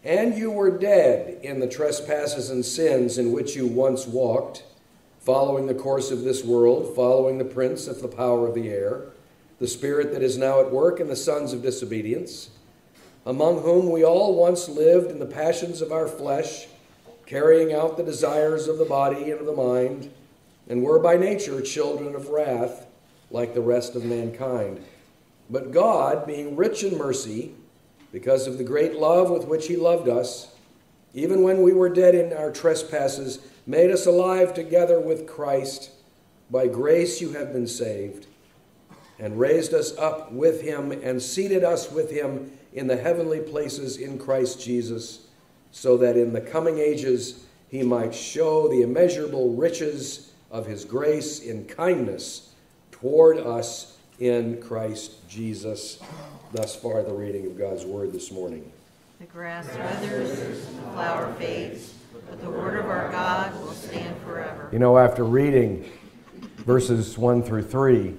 And you were dead in the trespasses and sins in which you once walked, following the course of this world, following the prince of the power of the air, the spirit that is now at work in the sons of disobedience, among whom we all once lived in the passions of our flesh, carrying out the desires of the body and of the mind, and were by nature children of wrath, like the rest of mankind. But God, being rich in mercy, because of the great love with which he loved us, even when we were dead in our trespasses, made us alive together with Christ. By grace you have been saved, and raised us up with him, and seated us with him in the heavenly places in Christ Jesus, so that in the coming ages he might show the immeasurable riches of his grace in kindness toward us in Christ Jesus. Thus far, the reading of God's word this morning. The grass withers, the flower fades, but the word of our God will stand forever. You know, after reading verses 1 through 3,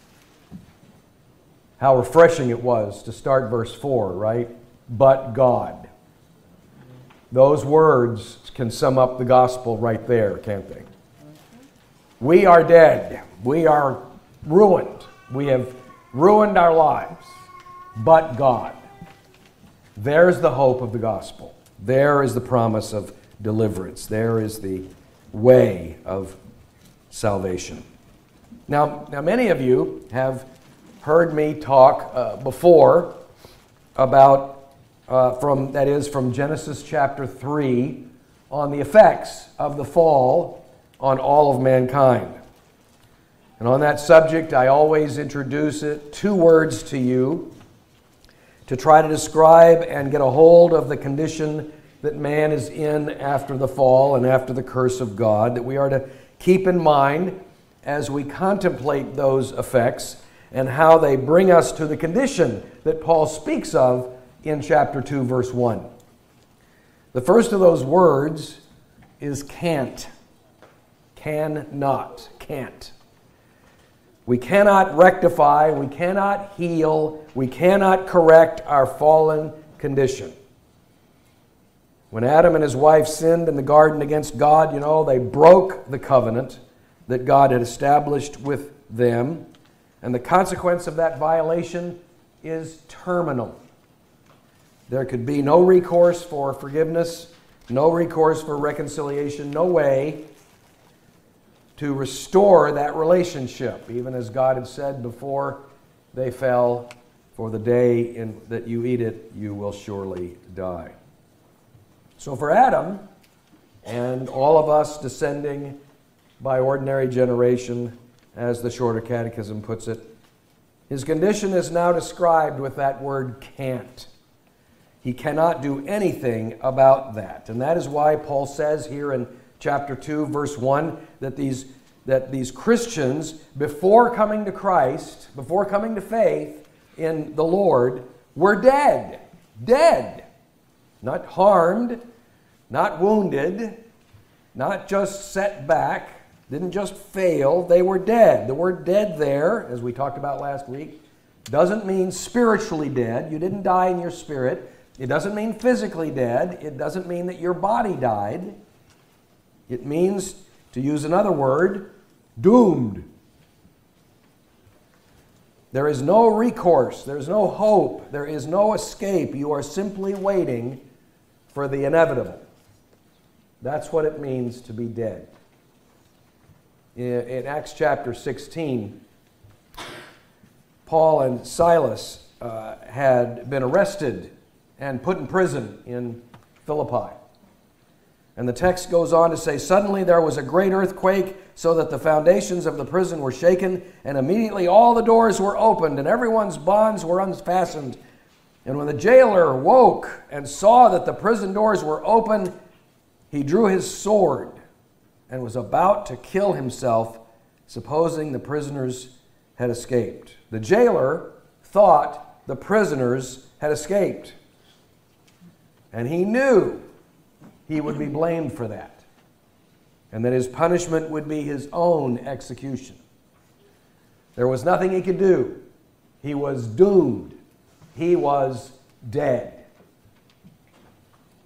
how refreshing it was to start verse 4, right? But God. Those words can sum up the gospel right there, can't they? We are dead. We are ruined. We have ruined our lives. But God. There's the hope of the gospel. There is the promise of deliverance. There is the way of salvation. Now many of you have heard me talk before about, from Genesis chapter 3, on the effects of the fall on all of mankind. And on that subject, I always introduce it, two words to you to try to describe and get a hold of the condition that man is in after the fall and after the curse of God, that we are to keep in mind as we contemplate those effects and how they bring us to the condition that Paul speaks of in chapter 2, verse 1. The first of those words is can't. Cannot. Can't. We cannot rectify, we cannot heal, we cannot correct our fallen condition. When Adam and his wife sinned in the garden against God, they broke the covenant that God had established with them. And the consequence of that violation is terminal. There could be no recourse for forgiveness, no recourse for reconciliation, no way to restore that relationship, even as God had said before they fell, for the day that you eat it, you will surely die. So for Adam, and all of us descending by ordinary generation, as the Shorter Catechism puts it, his condition is now described with that word can't. He cannot do anything about that. And that is why Paul says here in chapter 2, verse 1, that these Christians, before coming to Christ, before coming to faith in the Lord, were dead. Dead. Not harmed, not wounded, not just set back, didn't just fail, they were dead. The word dead there, as we talked about last week, doesn't mean spiritually dead. You didn't die in your spirit. It doesn't mean physically dead. It doesn't mean that your body died. It means, to use another word, doomed. There is no recourse. There is no hope. There is no escape. You are simply waiting for the inevitable. That's what it means to be dead. In Acts chapter 16, Paul and Silas had been arrested and put in prison in Philippi. And the text goes on to say, suddenly there was a great earthquake, so that the foundations of the prison were shaken, and immediately all the doors were opened, and everyone's bonds were unfastened. And when the jailer woke and saw that the prison doors were open, he drew his sword and was about to kill himself, supposing the prisoners had escaped. The jailer thought the prisoners had escaped, and he knew he would be blamed for that, and that his punishment would be his own execution. There was nothing he could do. He was doomed. He was dead.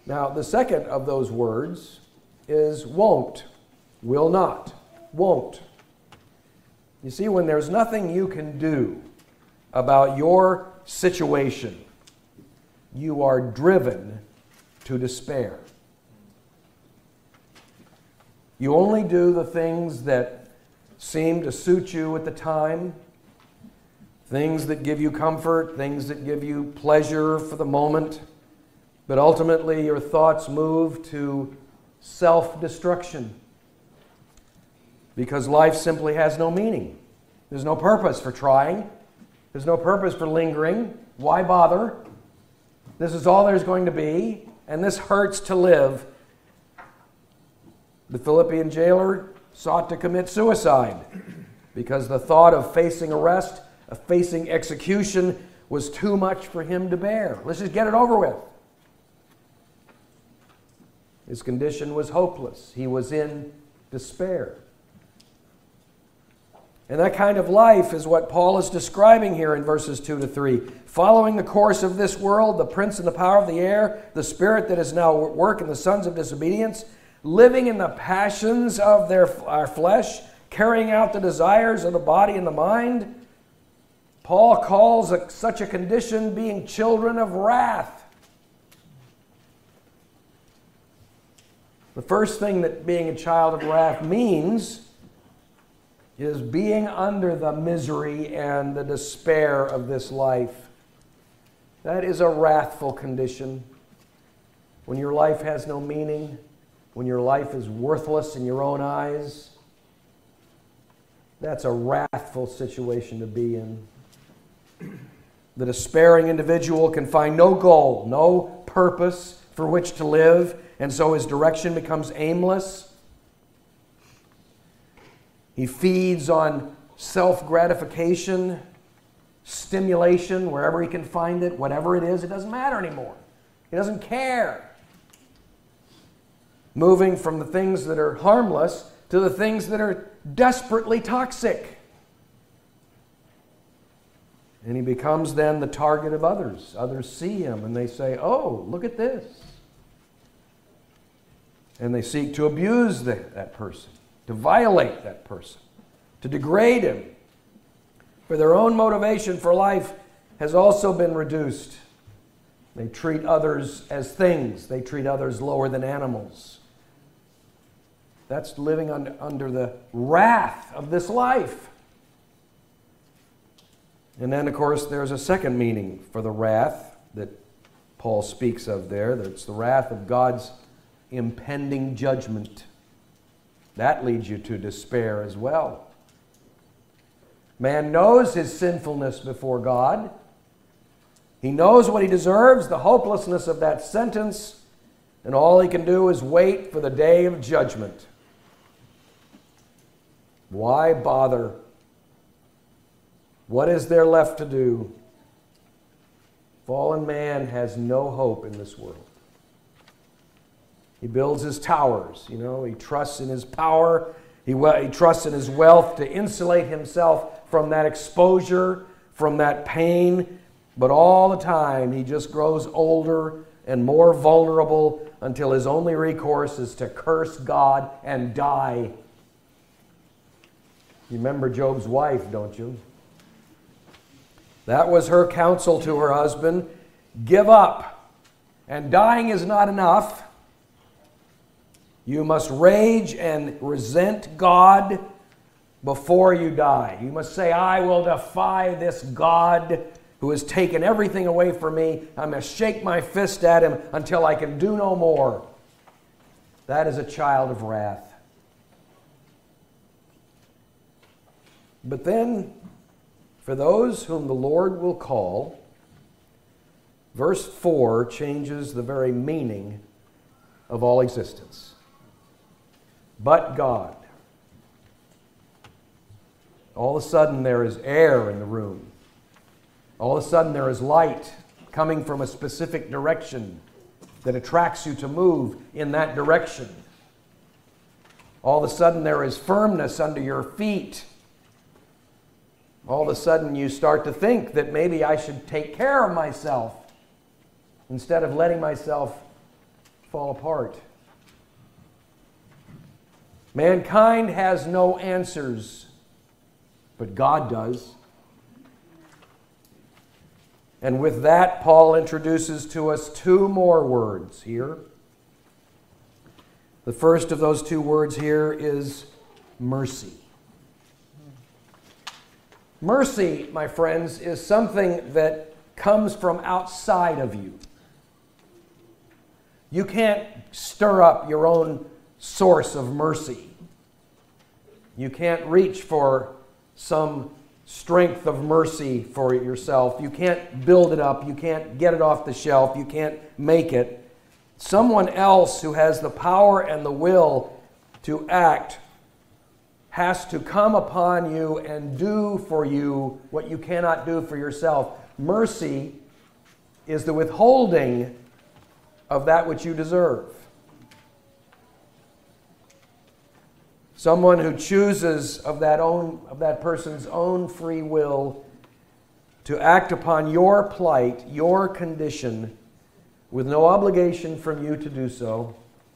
Now, the second of those words is won't, will not, won't. You see, when there's nothing you can do about your situation, you are driven to despair. You only do the things that seem to suit you at the time, things that give you comfort, things that give you pleasure for the moment, but ultimately your thoughts move to self-destruction because life simply has no meaning. There's no purpose for trying. There's no purpose for lingering. Why bother? This is all there's going to be, and this hurts to live. The Philippian jailer sought to commit suicide because the thought of facing arrest, of facing execution, was too much for him to bear. Let's just get it over with. His condition was hopeless. He was in despair. And that kind of life is what Paul is describing here in verses 2 to 3. Following the course of this world, the prince and the power of the air, the spirit that is now at work in the sons of disobedience, living in the passions of our flesh, carrying out the desires of the body and the mind. Paul calls such a condition being children of wrath. The first thing that being a child of wrath means is being under the misery and the despair of this life. That is a wrathful condition. When your life has no meaning, when your life is worthless in your own eyes, that's a wrathful situation to be in. The despairing individual can find no goal, no purpose for which to live, and so his direction becomes aimless. He feeds on self-gratification, stimulation, wherever he can find it, whatever it is, it doesn't matter anymore. He doesn't care. Moving from the things that are harmless to the things that are desperately toxic. And he becomes then the target of others. Others see him and they say, "Oh, look at this." And they seek to abuse that person, to violate that person, to degrade him. For their own motivation for life has also been reduced. They treat others as things. They treat others lower than animals. That's living under the wrath of this life. And then, of course, there's a second meaning for the wrath that Paul speaks of there. That's the wrath of God's impending judgment. That leads you to despair as well. Man knows his sinfulness before God. He knows what he deserves, the hopelessness of that sentence, and all he can do is wait for the day of judgment. Why bother? What is there left to do? Fallen man has no hope in this world. He builds his towers, he trusts in his power, he trusts in his wealth to insulate himself from that exposure, from that pain, but all the time he just grows older and more vulnerable until his only recourse is to curse God and die. You remember Job's wife, don't you? That was her counsel to her husband. Give up. And dying is not enough. You must rage and resent God before you die. You must say, "I will defy this God who has taken everything away from me. I'm going to shake my fist at him until I can do no more." That is a child of wrath. But then, for those whom the Lord will call, verse 4 changes the very meaning of all existence. But God. All of a sudden there is air in the room. All of a sudden there is light coming from a specific direction that attracts you to move in that direction. All of a sudden there is firmness under your feet. All of a sudden you start to think that maybe I should take care of myself instead of letting myself fall apart. Mankind has no answers, but God does. And with that, Paul introduces to us two more words here. The first of those two words here is mercy. Mercy, my friends, is something that comes from outside of you. You can't stir up your own source of mercy. You can't reach for some strength of mercy for yourself. You can't build it up. You can't get it off the shelf. You can't make it. Someone else who has the power and the will to act has to come upon you and do for you what you cannot do for yourself. Mercy is the withholding of that which you deserve. Someone who chooses of that person's own free will to act upon your plight, your condition, with no obligation from you to do so.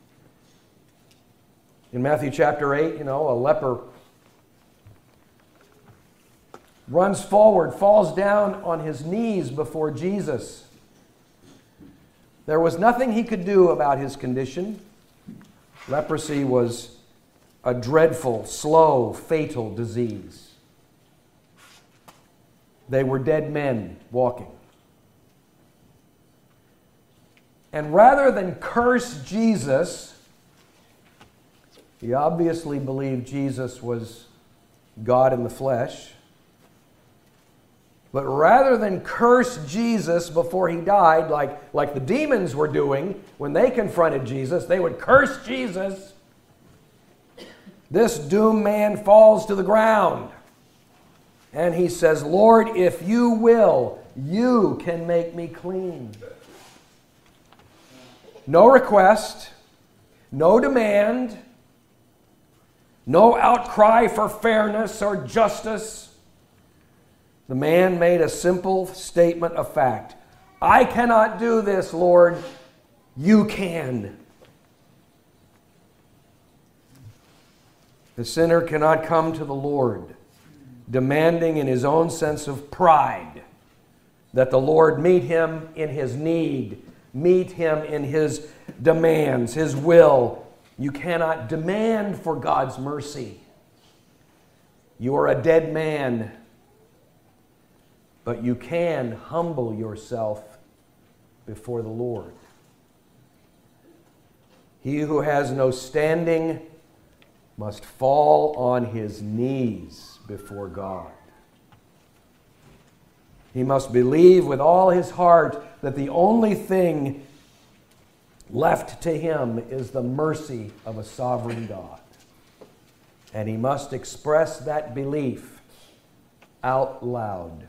In Matthew chapter 8, a leper runs forward, falls down on his knees before Jesus. There was nothing he could do about his condition. Leprosy was a dreadful, slow, fatal disease. They were dead men walking. And rather than curse Jesus, he obviously believed Jesus was God in the flesh. But rather than curse Jesus before he died, like the demons were doing when they confronted Jesus, they would curse Jesus. This doomed man falls to the ground. And he says, Lord, if you will, you can make me clean. No request, no demand, no outcry for fairness or justice. The man made a simple statement of fact. I cannot do this, Lord. You can. The sinner cannot come to the Lord demanding in his own sense of pride that the Lord meet him in his need, meet him in his demands, his will. You cannot demand for God's mercy. You are a dead man. But you can humble yourself before the Lord. He who has no standing must fall on his knees before God. He must believe with all his heart that the only thing left to him is the mercy of a sovereign God. And he must express that belief out loud.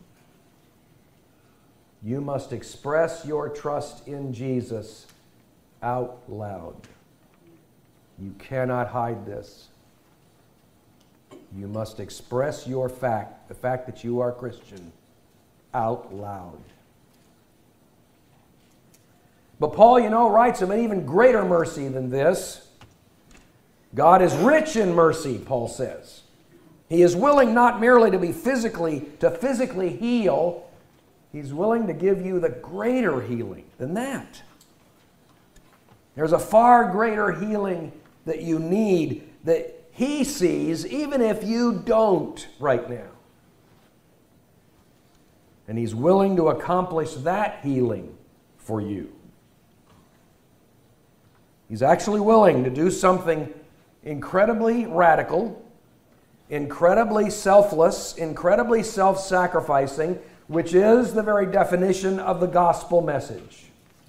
You must express your trust in Jesus out loud. You cannot hide this. You must express your fact, the fact that you are Christian, out loud. But Paul, writes of an even greater mercy than this. God is rich in mercy, Paul says. He is willing not merely to physically heal. He's willing to give you the greater healing than that. There's a far greater healing that you need that He sees even if you don't right now. And He's willing to accomplish that healing for you. He's actually willing to do something incredibly radical, incredibly selfless, incredibly self-sacrificing, which is the very definition of the gospel message.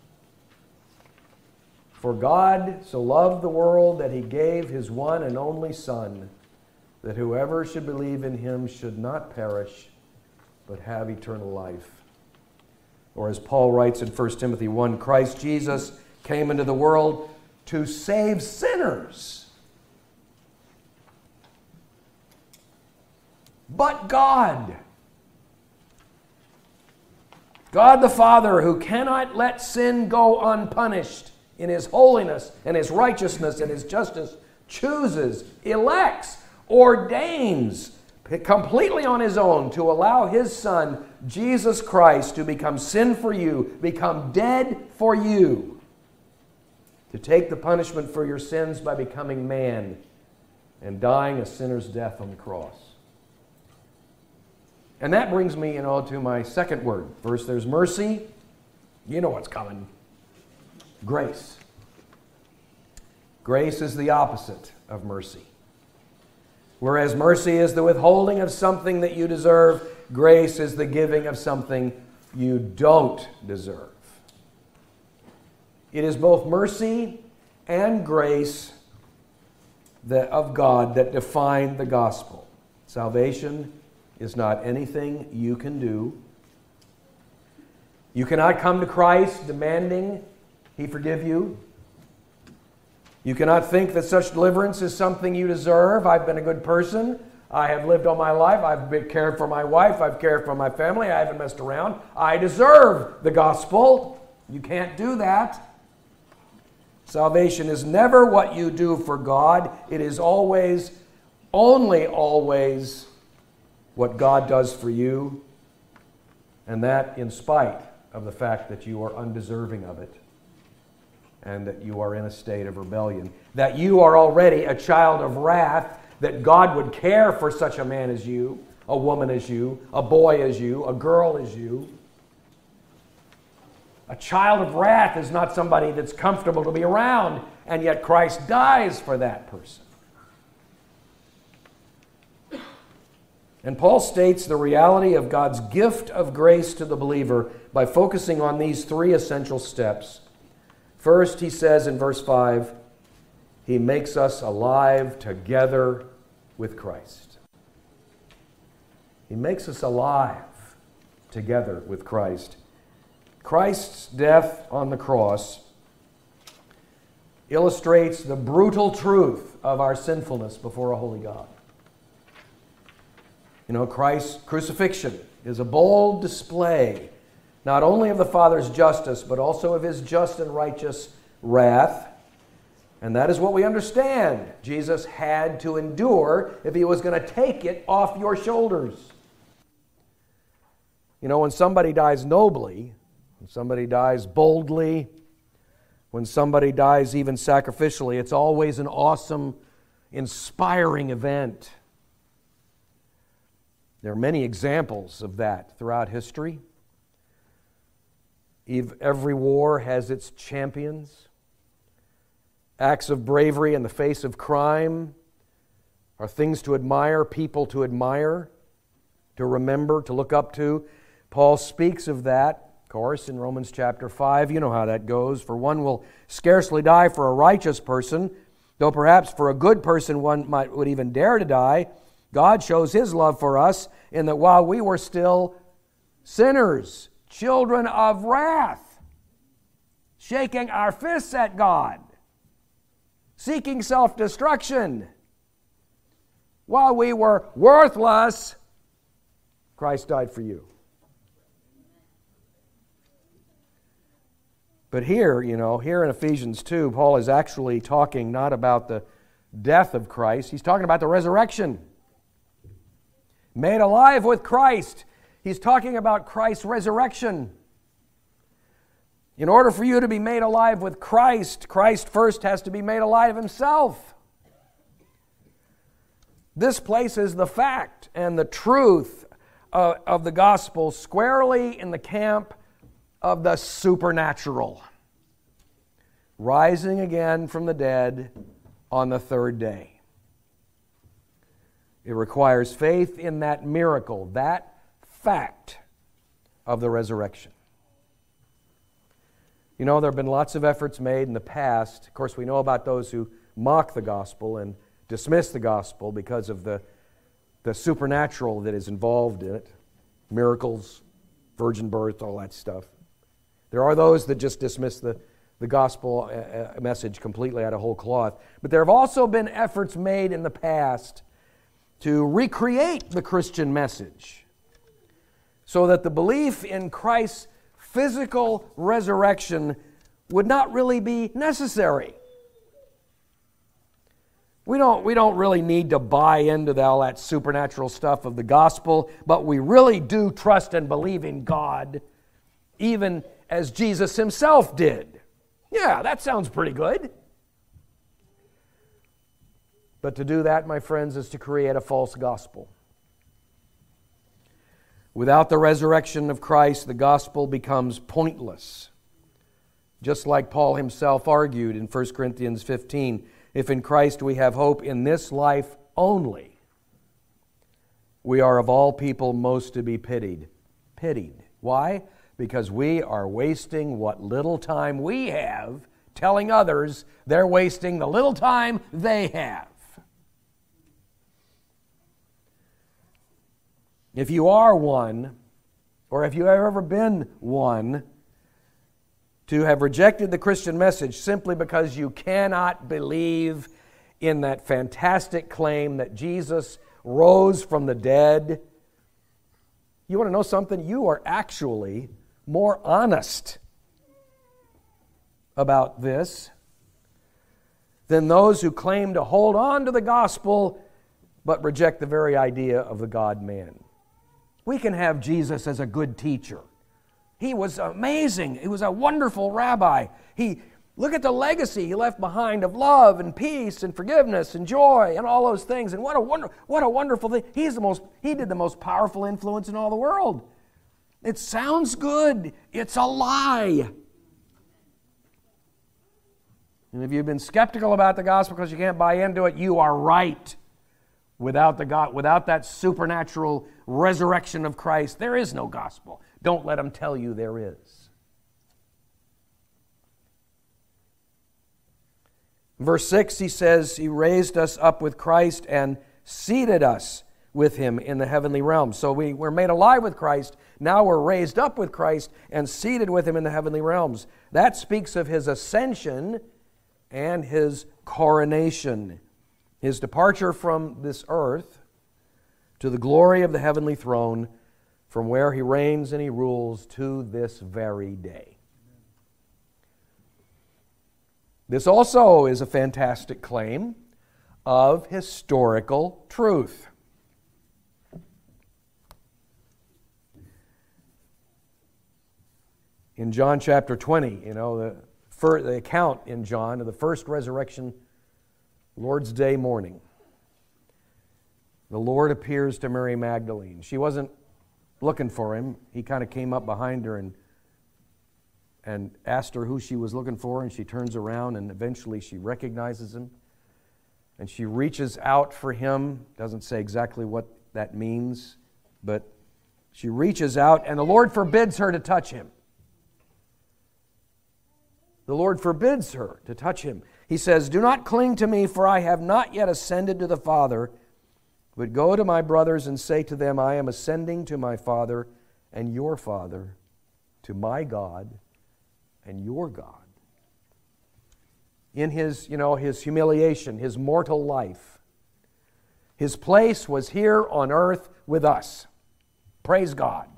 For God so loved the world that He gave His one and only Son, that whoever should believe in Him should not perish, but have eternal life. Or as Paul writes in 1 Timothy 1, Christ Jesus came into the world to save sinners. But God the Father, who cannot let sin go unpunished in His holiness and His righteousness and His justice, chooses, elects, ordains completely on His own to allow His Son, Jesus Christ, to become sin for you, become dead for you, to take the punishment for your sins by becoming man and dying a sinner's death on the cross. And that brings me, to my second word. First, there's mercy. You know what's coming. Grace. Grace is the opposite of mercy. Whereas mercy is the withholding of something that you deserve, grace is the giving of something you don't deserve. It is both mercy and grace of God that define the gospel. Salvation is not anything you can do. You cannot come to Christ demanding He forgive you. You cannot think that such deliverance is something you deserve. I've been a good person. I have lived all my life. I've cared for my wife. I've cared for my family. I haven't messed around. I deserve the gospel. You can't do that. Salvation is never what you do for God. It is always, only always, what God does for you, and that in spite of the fact that you are undeserving of it and that you are in a state of rebellion, that you are already a child of wrath, that God would care for such a man as you, a woman as you, a boy as you, a girl as you. A child of wrath is not somebody that's comfortable to be around, and yet Christ dies for that person. And Paul states the reality of God's gift of grace to the believer by focusing on these three essential steps. First, he says in verse 5, He makes us alive together with Christ. He makes us alive together with Christ. Christ's death on the cross illustrates the brutal truth of our sinfulness before a holy God. Christ's crucifixion is a bold display not only of the Father's justice, but also of His just and righteous wrath. And that is what we understand Jesus had to endure if He was going to take it off your shoulders. When somebody dies nobly, when somebody dies boldly, when somebody dies even sacrificially, it's always an awesome, inspiring event. There are many examples of that throughout history. Every war has its champions. Acts of bravery in the face of crime are things to admire, people to admire, to remember, to look up to. Paul speaks of that, of course, in Romans chapter 5. You know how that goes. For one will scarcely die for a righteous person, though perhaps for a good person one would even dare to die. God shows His love for us in that while we were still sinners, children of wrath, shaking our fists at God, seeking self-destruction, while we were worthless, Christ died for you. But here in Ephesians 2, Paul is actually talking not about the death of Christ, he's talking about the resurrection. Made alive with Christ. He's talking about Christ's resurrection. In order for you to be made alive with Christ, Christ first has to be made alive Himself. This places the fact and the truth of the gospel squarely in the camp of the supernatural. Rising again from the dead on the third day. It requires faith in that miracle, that fact of the resurrection. There have been lots of efforts made in the past. Of course, we know about those who mock the gospel and dismiss the gospel because of the supernatural that is involved in it. Miracles, virgin birth, all that stuff. There are those that just dismiss the gospel message completely out of whole cloth. But there have also been efforts made in the past to recreate the Christian message so that the belief in Christ's physical resurrection would not really be necessary. We don't really need to buy into all that supernatural stuff of the gospel, but we really do trust and believe in God, even as Jesus himself did. Yeah, that sounds pretty good. But to do that, my friends, is to create a false gospel. Without the resurrection of Christ, the gospel becomes pointless. Just like Paul himself argued in 1 Corinthians 15, if in Christ we have hope in this life only, we are of all people most to be pitied. Pitied. Why? Because we are wasting what little time we have telling others they're wasting the little time they have. If you are one, or if you have ever been one, to have rejected the Christian message simply because you cannot believe in that fantastic claim that Jesus rose from the dead, you want to know something? You are actually more honest about this than those who claim to hold on to the gospel but reject the very idea of the God-man. We can have Jesus as a good teacher. He was amazing. He was a wonderful rabbi. Look at the legacy he left behind of love and peace and forgiveness and joy and all those things. And what a wonderful thing. He did the most powerful influence in all the world. It sounds good. It's a lie. And if you've been skeptical about the gospel because you can't buy into it, you are right. Without that supernatural resurrection of Christ, there is no gospel. Don't let them tell you there is. Verse 6, he says, He raised us up with Christ and seated us with Him in the heavenly realm. So we were made alive with Christ. Now we're raised up with Christ and seated with Him in the heavenly realms. That speaks of His ascension and His coronation. His departure from this earth to the glory of the heavenly throne, from where He reigns and He rules to this very day. This also is a fantastic claim of historical truth. In John chapter 20, the account in John of the first resurrection, Lord's Day morning, the Lord appears to Mary Magdalene. She wasn't looking for Him. He kind of came up behind her and asked her who she was looking for, and she turns around and eventually she recognizes Him. And she reaches out for Him. Doesn't say exactly what that means, but she reaches out and the Lord forbids her to touch Him. The Lord forbids her to touch Him. He says, "Do not cling to me, for I have not yet ascended to the Father, but go to my brothers and say to them, I am ascending to my Father and your Father, to my God and your God." In His humiliation, His mortal life, His place was here on earth with us. Praise God.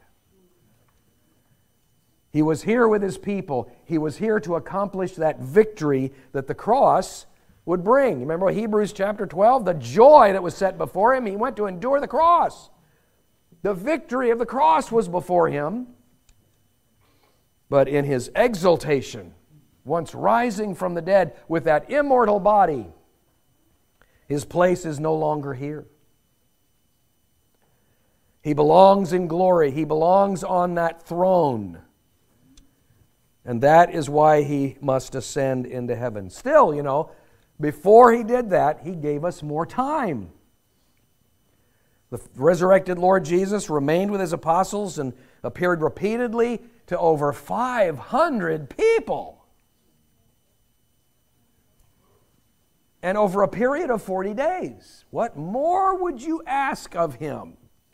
He was here with His people. He was here to accomplish that victory that the cross would bring. Remember Hebrews chapter 12? The joy that was set before Him, He went to endure the cross. The victory of the cross was before Him. But in His exaltation, once rising from the dead with that immortal body, His place is no longer here. He belongs in glory. He belongs on that throne. And that is why He must ascend into heaven. Still, before He did that, He gave us more time. The resurrected Lord Jesus remained with His apostles and appeared repeatedly to over 500 people. And over a period of 40 days. What more would you ask of Him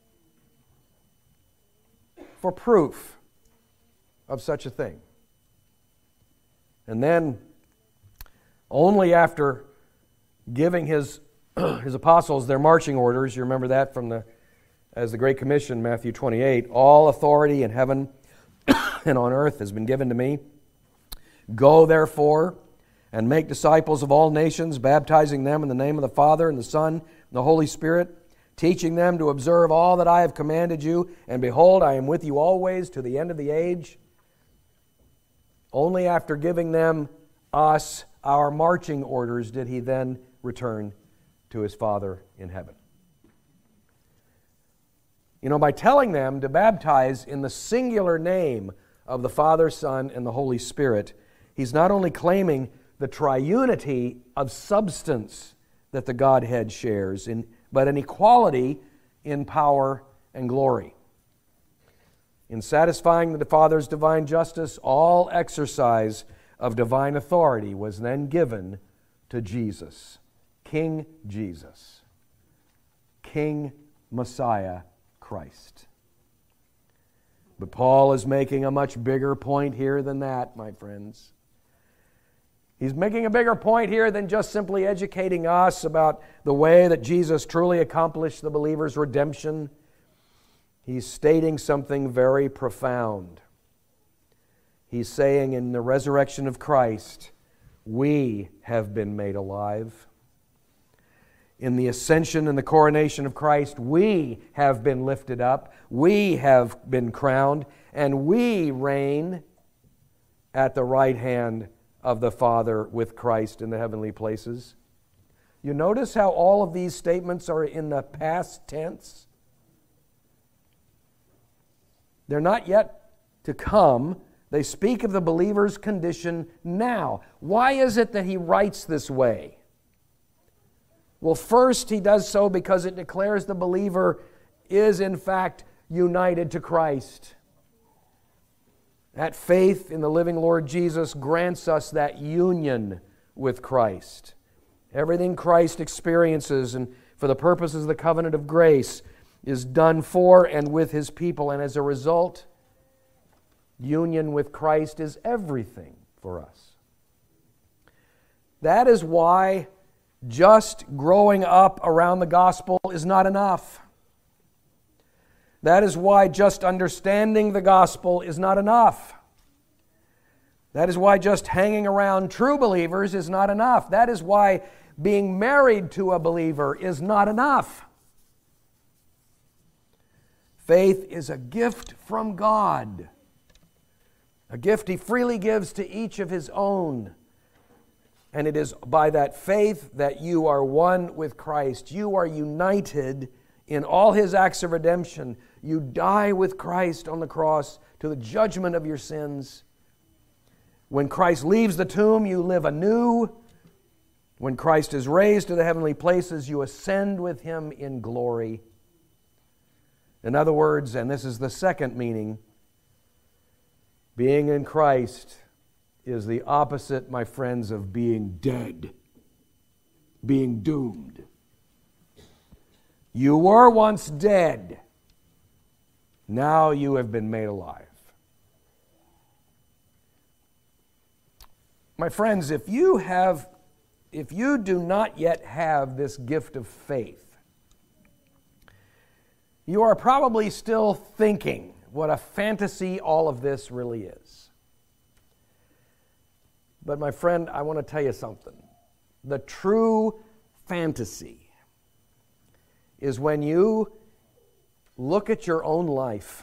for proof of such a thing? And then, only after giving His apostles their marching orders, you remember that as the Great Commission, Matthew 28, all authority in heaven and on earth has been given to me. Go, therefore, and make disciples of all nations, baptizing them in the name of the Father and the Son and the Holy Spirit, teaching them to observe all that I have commanded you. And behold, I am with you always to the end of the age. Only after giving us our marching orders did he then return to his Father in heaven. You know, by telling them to baptize in the singular name of the Father, Son, and the Holy Spirit, he's not only claiming the triunity of substance that the Godhead shares, but an equality in power and glory. In satisfying the Father's divine justice, all exercise of divine authority was then given to Jesus, King Jesus, King Messiah Christ. But Paul is making a much bigger point here than that, my friends. He's making a bigger point here than just simply educating us about the way that Jesus truly accomplished the believer's redemption. He's stating something very profound. He's saying in the resurrection of Christ, we have been made alive. In the ascension and the coronation of Christ, we have been lifted up, we have been crowned, and we reign at the right hand of the Father with Christ in the heavenly places. You notice how all of these statements are in the past tense? They're not yet to come. They speak of the believer's condition now. Why is it that he writes this way? Well, first, he does so because it declares the believer is, in fact, united to Christ. That faith in the living Lord Jesus grants us that union with Christ. Everything Christ experiences and for the purposes of the covenant of grace is done for and with His people, and as a result, union with Christ is everything for us. That is why just growing up around the gospel is not enough. That is why just understanding the gospel is not enough. That is why just hanging around true believers is not enough. That is why being married to a believer is not enough. Faith is a gift from God, a gift He freely gives to each of His own. And it is by that faith that you are one with Christ. You are united in all His acts of redemption. You die with Christ on the cross to the judgment of your sins. When Christ leaves the tomb, you live anew. When Christ is raised to the heavenly places, you ascend with Him in glory. In other words, and this is the second meaning, being in Christ is the opposite, my friends, of being dead, being doomed. You were once dead. Now you have been made alive. My friends, if you do not yet have this gift of faith, you are probably still thinking what a fantasy all of this really is. But my friend, I want to tell you something. The true fantasy is when you look at your own life,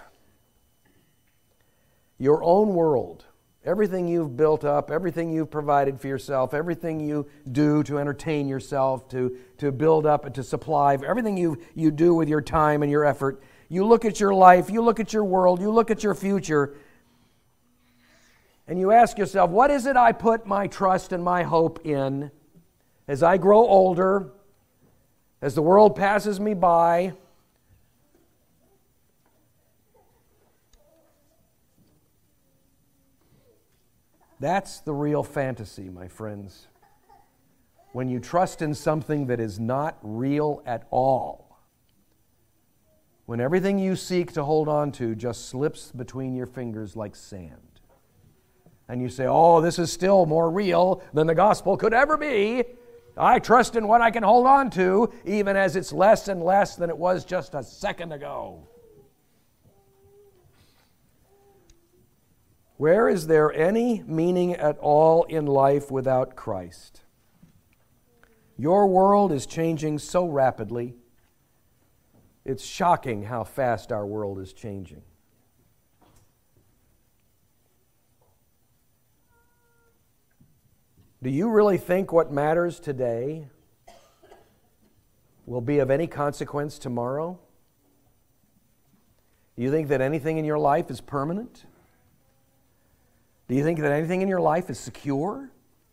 your own world, everything you've built up, everything you've provided for yourself, everything you do to entertain yourself, to build up and to supply, everything you do with your time and your effort. You look at your life, you look at your world, you look at your future, and you ask yourself, what is it I put my trust and my hope in as I grow older, as the world passes me by? That's the real fantasy, my friends. When you trust in something that is not real at all. When everything you seek to hold on to just slips between your fingers like sand. And you say, oh, this is still more real than the gospel could ever be. I trust in what I can hold on to, even as it's less and less than it was just a second ago. Where is there any meaning at all in life without Christ? Your world is changing so rapidly. It's shocking how fast our world is changing. Do you really think what matters today will be of any consequence tomorrow? Do you think that anything in your life is permanent? Do you think that anything in your life is secure?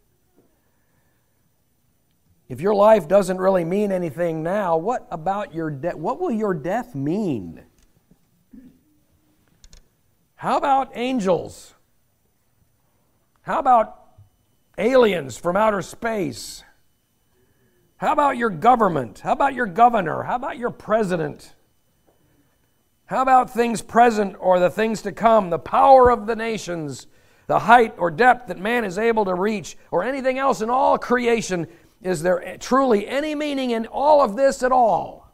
If your life doesn't really mean anything now, what about your death? What will your death mean? How about angels? How about aliens from outer space? How about your government? How about your governor? How about your president? How about things present or the things to come, the power of the nations, the height or depth that man is able to reach, or anything else in all creation? Is there truly any meaning in all of this at all?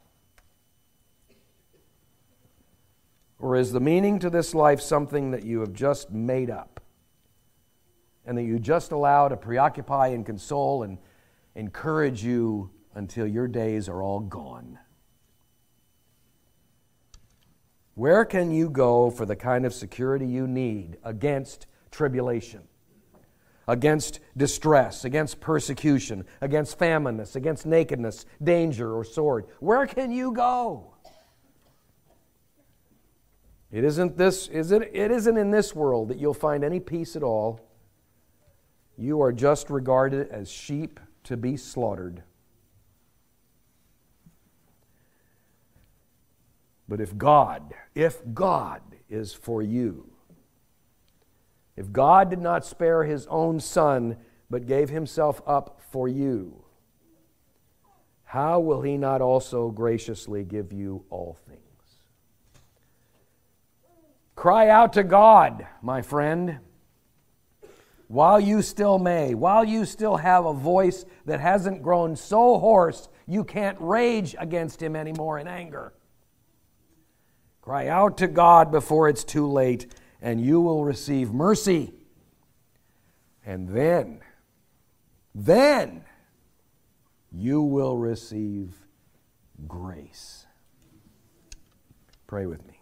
Or is the meaning to this life something that you have just made up and that you just allow to preoccupy and console and encourage you until your days are all gone? Where can you go for the kind of security you need against tribulation, against distress, against persecution, against famine, against nakedness, danger, or sword? Where can you go? It isn't in this world that you'll find any peace at all. You are just regarded as sheep to be slaughtered. But if God is for you, if God did not spare His own Son, but gave Himself up for you, how will He not also graciously give you all things? Cry out to God, my friend, while you still may, while you still have a voice that hasn't grown so hoarse you can't rage against Him anymore in anger. Cry out to God before it's too late, and you will receive mercy. And then you will receive grace. Pray with me.